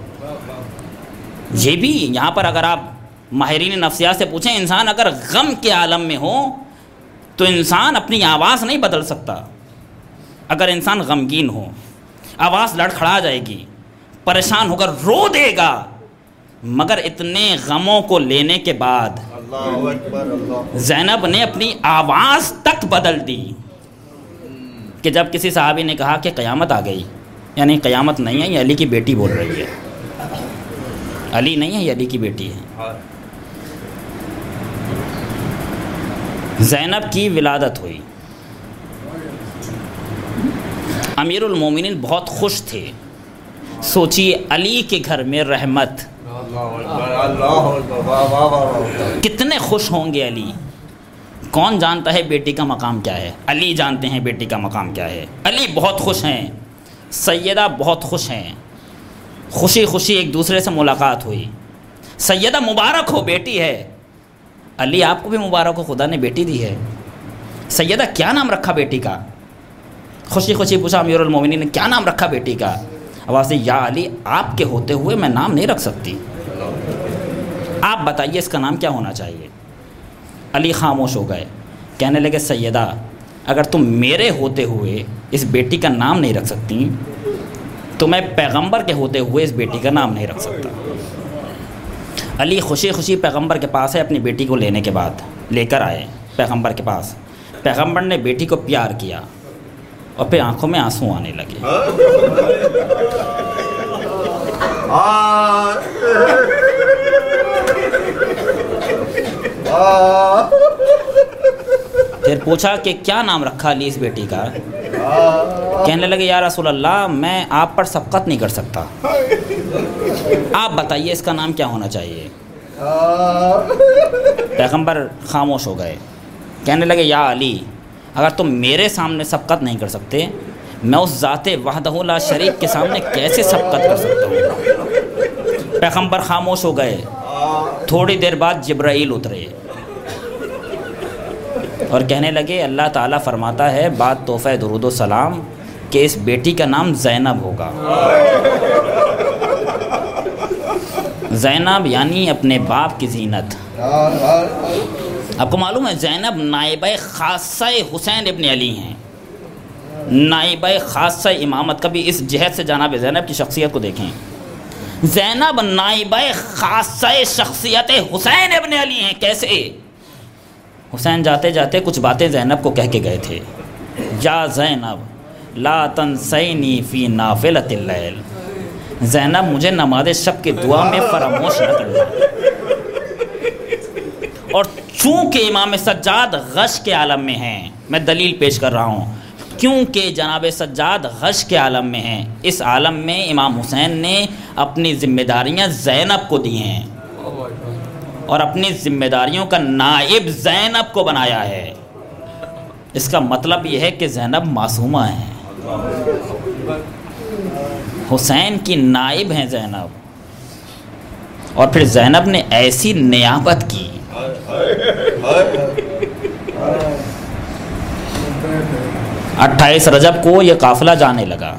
یہ بھی یہاں پر اگر آپ ماہرین نفسیات سے پوچھیں، انسان اگر غم کے عالم میں ہو تو انسان اپنی آواز نہیں بدل سکتا. اگر انسان غمگین ہو آواز لڑکھڑا جائے گی، پریشان ہو کر رو دے گا. مگر اتنے غموں کو لینے کے بعد زینب نے اپنی آواز تک بدل دی کہ جب کسی صحابی نے کہا کہ قیامت آ گئی، یعنی قیامت نہیں ہے، یہ علی کی بیٹی بول رہی ہے. علی نہیں ہے، یہ علی کی بیٹی ہے. زینب کی ولادت ہوئی. امیر المومنین بہت خوش تھے. سوچیے علی کے گھر میں رحمت، کتنے خوش ہوں گے علی. کون جانتا ہے بیٹی کا مقام کیا ہے؟ علی جانتے ہیں بیٹی کا مقام کیا ہے. علی بہت خوش ہیں، سیدہ بہت خوش ہیں. خوشی خوشی ایک دوسرے سے ملاقات ہوئی. سیدہ مبارک ہو، بیٹی ہے. علی آپ کو بھی مبارک ہو، خدا نے بیٹی دی ہے. سیدہ کیا نام رکھا بیٹی کا؟ خوشی خوشی پوچھا امیر المومنین نے، کیا نام رکھا بیٹی کا؟ آواز سے، یا علی آپ کے ہوتے ہوئے میں نام نہیں رکھ سکتی، آپ بتائیے اس کا نام کیا ہونا چاہیے. علی خاموش ہو گئے. کہنے لگے سیدہ اگر تم میرے ہوتے ہوئے اس بیٹی کا نام نہیں رکھ سکتی تو میں پیغمبر کے ہوتے ہوئے اس بیٹی کا نام نہیں رکھ سکتا. علی خوشی خوشی پیغمبر کے پاس ہے. اپنی بیٹی کو لینے کے بعد لے کر آئے پیغمبر کے پاس. پیغمبر نے بیٹی کو پیار کیا اور پھر آنکھوں میں آنسو آنے لگے. پھر پوچھا کہ کیا نام رکھا علی اس بیٹی کا؟ کہنے لگے یا رسول اللہ میں آپ پر سبقت نہیں کر سکتا، آپ بتائیے اس کا نام کیا ہونا چاہیے. پیغمبر خاموش ہو گئے. کہنے لگے یا علی اگر تم میرے سامنے سبقت نہیں کر سکتے میں اس ذات وحدہ لا شریک کے سامنے کیسے سبقت کر سکتا ہوں. پیغمبر خاموش ہو گئے. تھوڑی دیر بعد جبرائیل اترے اور کہنے لگے اللہ تعالیٰ فرماتا ہے بعد تحفہ درود و سلام کہ اس بیٹی کا نام زینب ہوگا. زینب یعنی اپنے باپ کی زینت. آپ کو معلوم ہے زینب نائبہ خاصہ حسین ابن علی ہیں. نائبہ خاصہ امامت. کبھی اس جہت سے جناب زینب کی شخصیت کو دیکھیں. زینب نائبہ خاصہ شخصیت حسین ابن علی ہیں. کیسے؟ حسین جاتے جاتے کچھ باتیں زینب کو کہہ کے گئے تھے. یا زینب لا تنسینی فی نافلۃ اللیل. زینب مجھے نماز شب کی دعا میں فراموش نہ کرنا. اور چونکہ امام سجاد غش کے عالم میں ہیں، میں دلیل پیش کر رہا ہوں، کیونکہ جناب سجاد غش کے عالم میں ہیں، اس عالم میں امام حسین نے اپنی ذمہ داریاں زینب کو دی ہیں اور اپنی ذمہ داریوں کا نائب زینب کو بنایا ہے. اس کا مطلب یہ ہے کہ زینب معصومہ ہیں، حسین کی نائب ہیں زینب. اور پھر زینب نے ایسی نیابت کی. 28 رجب کو یہ قافلہ جانے لگا.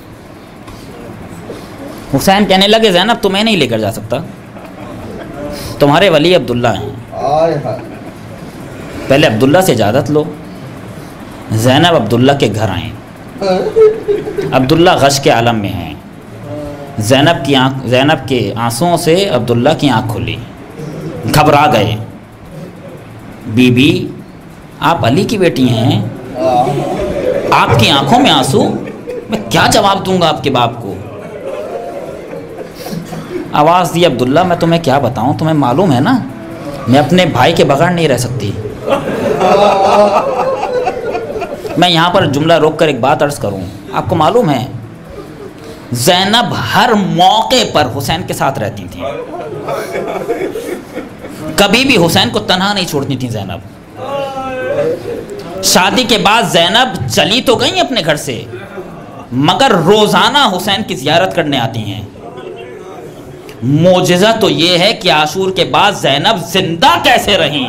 حسین کہنے لگے زینب تمہیں نہیں لے کر جا سکتا، تمہارے ولی عبداللہ ہیں، پہلے عبداللہ سے اجازت لو. زینب عبداللہ کے گھر آئیں. عبداللہ غش کے عالم میں ہیں. زینب کے آنسوؤں سے عبداللہ کی آنکھ کھلی. گھبرا گئے. بی بی آپ علی کی بیٹی ہیں، آپ کی آنکھوں میں آنسو، میں کیا جواب دوں گا آپ کے باپ کو. آواز دی عبداللہ میں تمہیں کیا بتاؤں، تمہیں معلوم ہے نا میں اپنے بھائی کے بغیر نہیں رہ سکتی. میں یہاں پر جملہ روک کر ایک بات عرض کروں. آپ کو معلوم ہے زینب ہر موقع پر حسین کے ساتھ رہتی تھیں، کبھی بھی حسین کو تنہا نہیں چھوڑتی تھیں زینب۔ شادی کے بعد زینب چلی تو گئیں اپنے گھر سے، مگر روزانہ حسین کی زیارت کرنے آتی ہیں۔ معجزہ تو یہ ہے کہ عاشور کے بعد زینب زندہ کیسے رہیں۔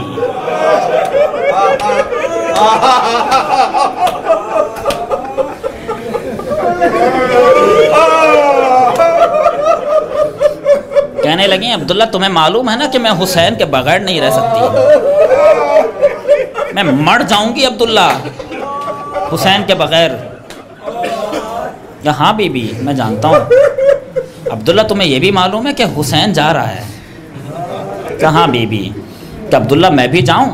کہنے لگیں عبداللہ تمہیں معلوم ہے نا کہ میں حسین کے بغیر نہیں رہ سکتی، میں مر جاؤں گی عبداللہ حسین کے بغیر۔ ہاں بی بی میں جانتا ہوں۔ عبداللہ تمہیں یہ بھی معلوم ہے کہ حسین جا رہا ہے؟ کہاں بی بی؟ کہ عبداللہ میں بھی جاؤں؟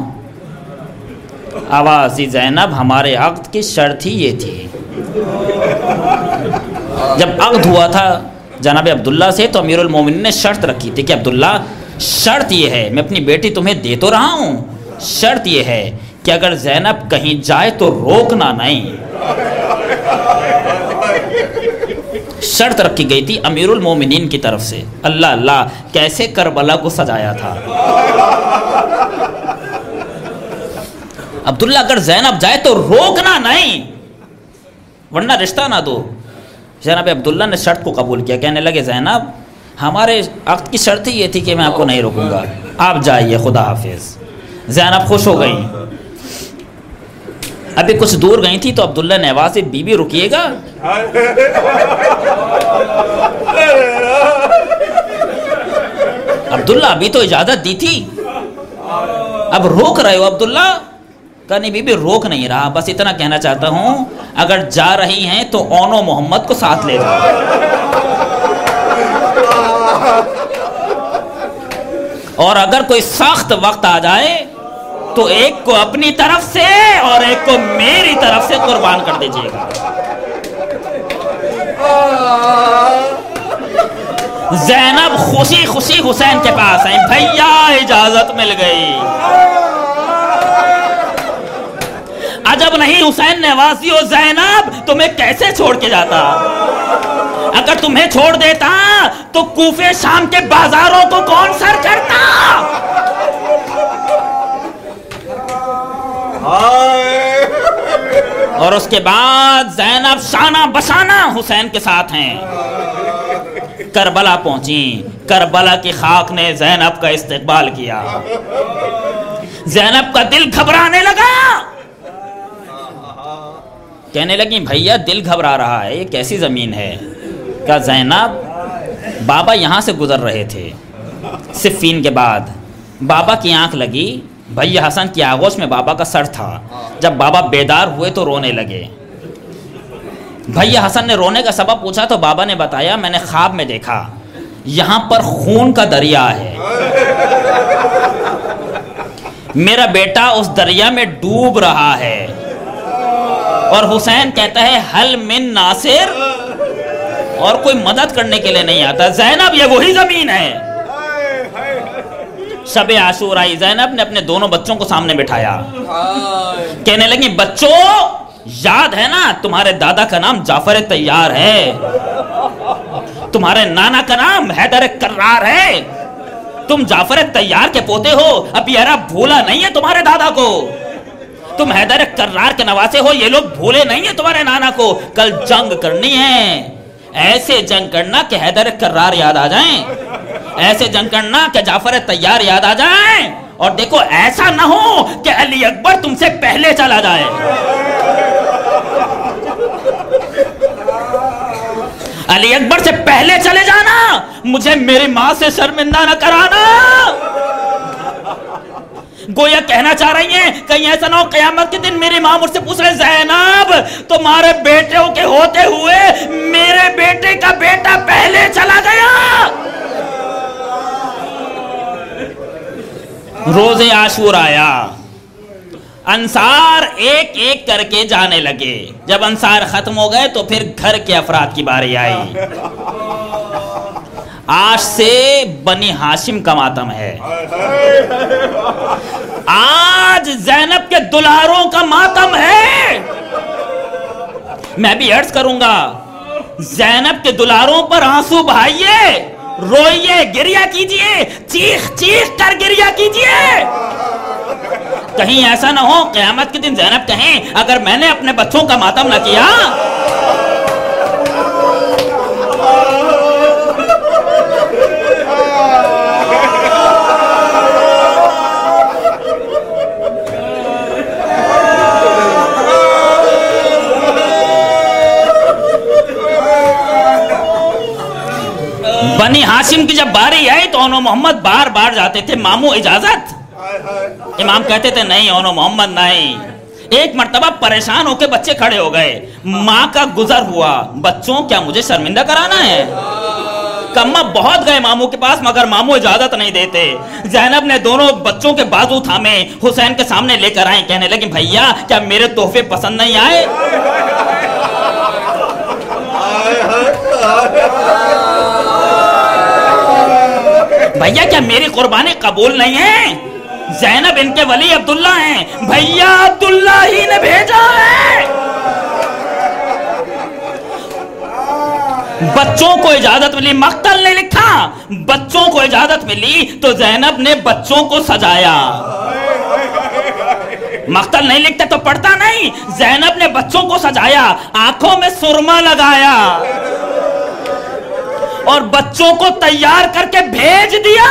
آوازی زینب ہمارے عقد کی شرط ہی یہ تھی۔ جب عقد ہوا تھا جناب عبداللہ سے تو امیر المومنین نے شرط رکھی تھی کہ عبداللہ شرط یہ ہے، میں اپنی بیٹی تمہیں دے تو رہا ہوں، شرط یہ ہے کہ اگر زینب کہیں جائے تو روکنا نہیں۔ شرط رکھی گئی تھی امیر المومنین کی طرف سے۔ اللہ اللہ کیسے کربلا کو سجایا تھا۔ عبداللہ اگر زینب جائے تو روکنا نہیں ورنہ رشتہ نہ دو۔ جناب عبداللہ نے شرط کو قبول کیا، کہنے لگے زینب ہمارے عقد کی شرط ہی یہ تھی کہ میں آپ کو نہیں روکوں گا، آپ جائیے، خدا حافظ۔ زینب خوش ہو گئیں۔ ابھی کچھ دور گئی تھی تو عبداللہ نے آواز سے بی بی رکیے گا۔ عبداللہ ابھی تو اجازت دی تھی، اب روک رہے ہو عبداللہ؟ کہا نہیں بی بی روک نہیں رہا، بس اتنا کہنا چاہتا ہوں اگر جا رہی ہیں تو اونو محمد کو ساتھ لے جاؤ۔ اور اگر کوئی سخت وقت آ جائے تو ایک کو اپنی طرف سے اور ایک کو میری طرف سے قربان کر دیجیے گا۔ زینب خوشی خوشی حسین کے پاس آئیں، بھیا اجازت مل گئی۔ عجب نہیں حسین نے آواز دی، او زینب تمہیں کیسے چھوڑ کے جاتا؟ اگر تمہیں چھوڑ دیتا تو کوفے شام کے بازاروں کو کون سر کرتا؟ اور اس کے بعد زینب شانہ بشانہ حسین کے ساتھ ہیں، کربلا پہنچیں۔ کربلا کی خاک نے زینب کا استقبال کیا، زینب کا دل گھبرانے لگا، کہنے لگیں بھیا دل گھبرا رہا ہے، یہ کیسی زمین ہے؟ کہا زینب بابا یہاں سے گزر رہے تھے صفین کے بعد، بابا کی آنکھ لگی، بھیا حسن کی آغوش میں بابا کا سر تھا، جب بابا بیدار ہوئے تو رونے لگے۔ بھیا حسن نے رونے کا سبب پوچھا تو بابا نے بتایا میں نے خواب میں دیکھا یہاں پر خون کا دریا ہے، میرا بیٹا اس دریا میں ڈوب رہا ہے، اور حسین کہتا ہے حل من ناصر، اور کوئی مدد کرنے کے لیے نہیں آتا۔ زینب یہ وہی زمین ہے۔ شب عاشور آئی، زینب نے اپنے دونوں بچوں کو سامنے بٹھایا، کہنے لگی بچوں یاد ہے نا تمہارے دادا کا نام جعفر طیار ہے، تمہارے نانا کا نام حیدر کرار ہے، تم جعفر طیار کے پوتے ہو، اب یہ عرب بھولا نہیں ہے تمہارے دادا کو، تم حیدر کرار کے نواسے ہو، یہ لوگ بھولے نہیں ہیں تمہارے نانا کو، کل جنگ کرنی ہے، ایسے جنگ کرنا کہ حیدر کرار یاد آ جائیں، ایسے جنگ کرنا کہ جعفر طیار یاد آ جائیں، اور دیکھو ایسا نہ ہو کہ علی اکبر تم سے پہلے چلا جائے۔ علی اکبر سے پہلے چلے جانا، مجھے میری ماں سے شرمندہ نہ کرانا۔ گویا کہنا چاہ رہی ہیں کہیں ایسا نہ ہو قیامت کے دن میری ماں مجھ سے پوچھ رہے زینب تمہارے بیٹوں کے ہوتے ہوئے میرے بیٹے کا بیٹا پہلے چلا گیا۔ روز عاشور آیا، انصار ایک ایک کر کے جانے لگے، جب انصار ختم ہو گئے تو پھر گھر کے افراد کی باری آئی۔ آج سے بنی ہاشم کا ماتم ہے، آج زینب کے دلاروں کا ماتم ہے۔ میں بھی عرض کروں گا زینب کے دلاروں پر آنسو بہائیے، روئیے، گریہ کیجئے، چیخ چیخ کر گریہ کیجئے. کہیں ایسا نہ ہو قیامت کے دن زینب کہیں اگر میں نے اپنے بچوں کا ماتم نہ کیا. بنی ہاشم کی جب باری آئی تو اونو محمد بار بار جاتے تھے، ماموں اجازت. امام کہتے تھے نہیں اونو محمد نہیں. ایک مرتبہ پریشان ہو کے بچے کھڑے ہو گئے، ماں کا گزر ہوا، بچوں کیا مجھے شرمندہ کرانا ہے؟ کما بہت گئے ماموں کے پاس مگر ماموں اجازت نہیں دیتے. زینب نے دونوں بچوں کے بازو تھامے حسین کے سامنے لے کر آئیں، کہنے لگی بھیا کیا میرے تحفے پسند نہیں آئے؟ بھیا کیا میری قربانی قبول نہیں ہے؟ زینب ان کے ولی عبداللہ ہیں، بھیا عبداللہ ہی نے بھیجا ہے. بچوں کو اجازت ملی، مقتل نے لکھا، بچوں کو اجازت ملی تو زینب نے بچوں کو سجایا. مقتل نہیں لکھتے تو پڑھتا نہیں. زینب نے بچوں کو سجایا، آنکھوں میں سرما لگایا اور بچوں کو تیار کر کے بھیج دیا.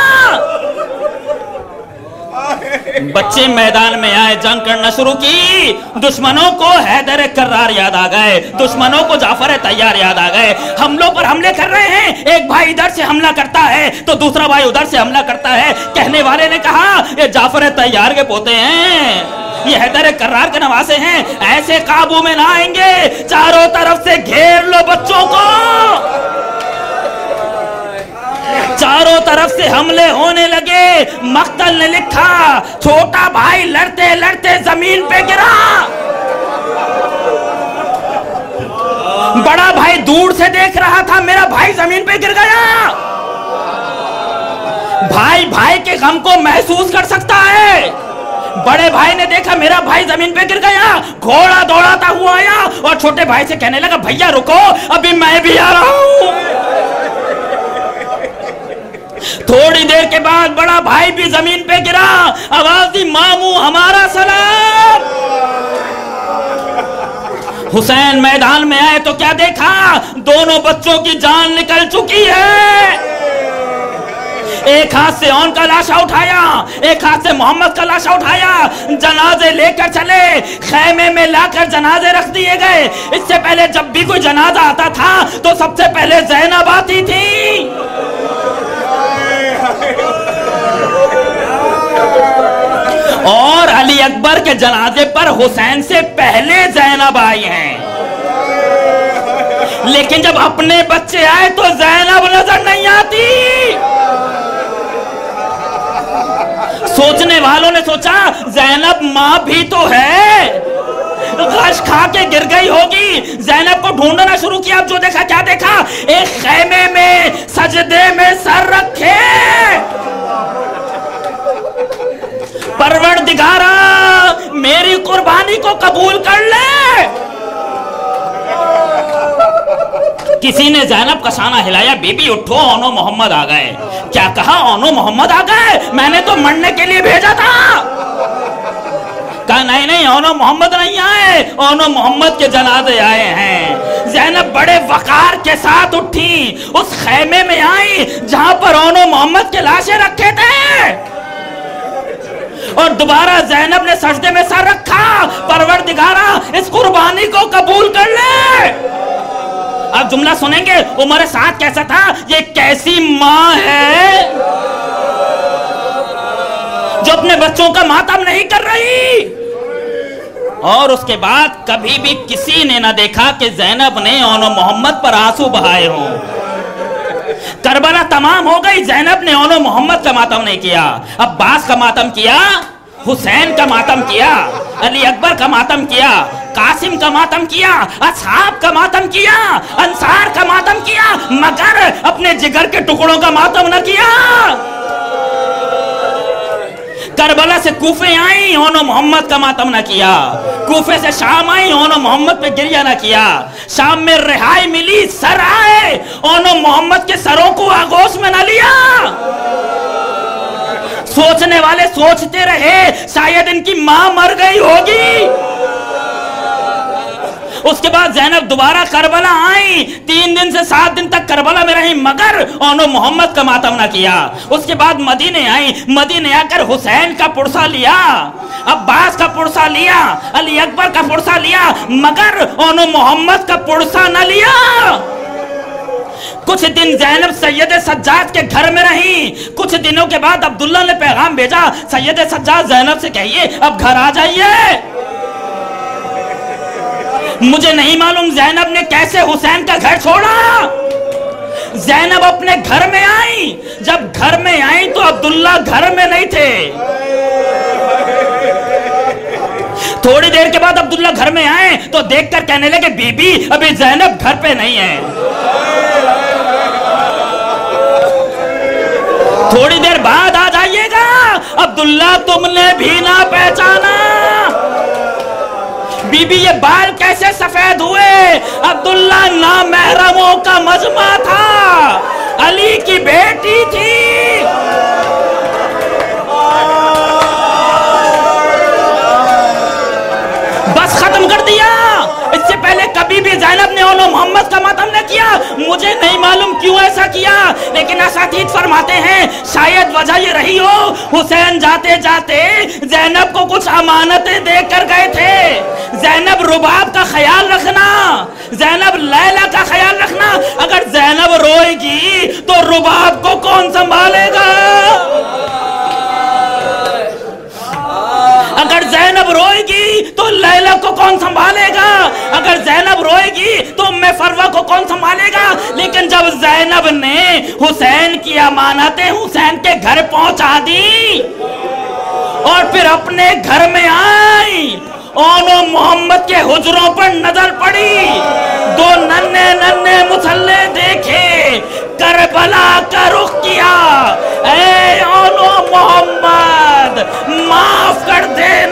بچے میدان میں آئے، جنگ کرنا شروع کی. دشمنوں کو حیدر کرار یاد آ گئے، دشمنوں کو جعفر طیار یاد آ گئے. حملوں پر حملے کر رہے ہیں، ایک بھائی ادھر سے حملہ کرتا ہے تو دوسرا بھائی ادھر سے حملہ کرتا ہے. کہنے والے نے کہا یہ جعفر طیار کے پوتے ہیں، یہ حیدر کرار کے نواسے ہیں، ایسے قابو میں نہ آئیں گے. چاروں طرف سے گھیر لو بچوں کو. چاروں طرف سے حملے ہونے لگے. مقتل نے لکھا چھوٹا بھائی لڑتے لڑتے زمین پہ گرا. بڑا بھائی دور سے دیکھ رہا تھا، میرا بھائی زمین پہ گر گیا. بھائی بھائی کے غم کو محسوس کر سکتا ہے. بڑے بھائی نے دیکھا میرا بھائی زمین پہ گر گیا، گھوڑا دوڑاتا ہوا آیا اور چھوٹے بھائی سے کہنے لگا بھیا رکو ابھی میں بھی آ رہا ہوں. تھوڑی دیر کے بعد بڑا بھائی بھی زمین پہ گرا. آواز دی ماموں ہمارا سلام. حسین میدان میں آئے تو کیا دیکھا؟ دونوں بچوں کی جان نکل چکی ہے. ایک ہاتھ سے اون کا لاشا اٹھایا، ایک ہاتھ سے محمد کا لاشا اٹھایا. جنازے لے کر چلے، خیمے میں لا کر جنازے رکھ دیے گئے. اس سے پہلے جب بھی کوئی جنازہ آتا تھا تو سب سے پہلے زینب آتی تھی. اور علی اکبر کے جنازے پر حسین سے پہلے زینب آئی ہیں. لیکن جب اپنے بچے آئے تو زینب نظر نہیں آتی. سوچنے والوں نے سوچا زینب ماں بھی تو ہے، غش کھا کے گر گئی ہوگی. زینب کو ڈھونڈنا شروع کیا. اب جو دیکھا کیا دیکھا؟ ایک خیمے میں سجدے میں سر رکھے. پروردگارا میری قربانی کو قبول کر لے. کسی نے زینب کا شانہ ہلایا، بی بی اٹھو اونو محمد آ گئے. کیا کہا؟ اونو محمد آ گئے؟ میں نے تو مرنے کے لیے بھیجا تھا. کہا نہیں اونو محمد نہیں آئے، اونو محمد کے جنازے آئے ہیں. زینب بڑے وقار کے ساتھ اٹھی، اس خیمے میں آئی جہاں پر اونو محمد کے لاشیں رکھے تھے، اور دوبارہ زینب نے سجدے میں سر رکھا. پروردگارا اس قربانی کو قبول کر لے. اب جملہ سنیں گے، عمر سعد کیسا تھا؟ یہ کیسی ماں ہے جو اپنے بچوں کا ماتم نہیں کر رہی. اور اس کے بعد کبھی بھی کسی نے نہ دیکھا کہ زینب نے اونو محمد پر آنسو بہائے ہوں. کربلا تمام ہو گئی، زینب نے اونو محمد کا ماتم نہیں کیا. عباس کا ماتم کیا، حسین کا ماتم کیا، علی اکبر کا ماتم کیا، قاسم کا ماتم کیا، اصحاب کا ماتم کیا، انصار کا ماتم کیا، مگر اپنے جگر کے ٹکڑوں کا ماتم نہ کیا. کربلا سے کوفے آئیں، انہوں محمد کا ماتم نہ کیا. کوفے سے شام آئیں، انہوں محمد پہ گریہ نہ کیا. شام میں رہائی ملی، سر آئے، انہوں محمد کے سروں کو آغوش میں نہ لیا. سوچنے والے سوچتے رہے شاید ان کی ماں مر گئی ہوگی. اس کے بعد زینب دوبارہ کربلا آئیں، 3 دن سے 7 دن تک کربلا میں رہیں، مگر انہوں محمد کا ماتم نہ کیا. اس کے بعد مدینے آئیں، مدینے آ کر حسین کا پرسہ لیا، عباس کا پرسہ لیا، علی اکبر کا پرسہ لیا، مگر انہوں محمد کا پرسہ نہ لیا. کچھ دن زینب سید سجاد کے گھر میں رہیں. کچھ دنوں کے بعد عبداللہ نے پیغام بھیجا، سید سجاد زینب سے کہیے اب گھر آ جائیے. مجھے نہیں معلوم زینب نے کیسے حسین کا گھر چھوڑا. زینب اپنے گھر میں آئیں. جب گھر میں آئیں تو عبداللہ گھر میں نہیں تھے. تھوڑی دیر کے بعد عبداللہ گھر میں آئے تو دیکھ کر کہنے لگے بی بی ابھی زینب گھر پہ نہیں ہے. تھوڑی دیر بعد آ جائیے گا. عبداللہ تم نے بھی نہ پہچانا. بی بی یہ بال کیسے سفید ہوئے؟ عبداللہ نامحرموں کا مجمع تھا، علی کی بیٹی تھی. بس ختم کر دیا. اس سے پہلے کبھی بھی زینب نے اولو محمد کا ماتم نہ کیا. مجھے نہیں معلوم کیوں ایسا کیا، لیکن اساتید فرماتے ہیں شاید وجہ یہ رہی ہو حسین جاتے جاتے زینب کو کچھ امانتیں دے کر گئے تھے. زینب رباب کا خیال رکھنا، زینب لیلا کا خیال رکھنا. اگر زینب روئے گی تو رباب کو کون سنبھالے گا؟ اگر زینب روئے گی تو لیلا کو کون سنبھالے گا؟ اگر زینب روئے گی تو ام فروہ کو کون سنبھالے گا؟ لیکن جب زینب نے حسین کی امانتیں حسین کے گھر پہنچا دی اور پھر اپنے گھر میں آئی، اونو محمد کے حجروں پر نظر پڑی، 2 ننھے ننھے مسلح دیکھے، کربلا کا رخ کیا. اے اونو محمد معاف کر دینا.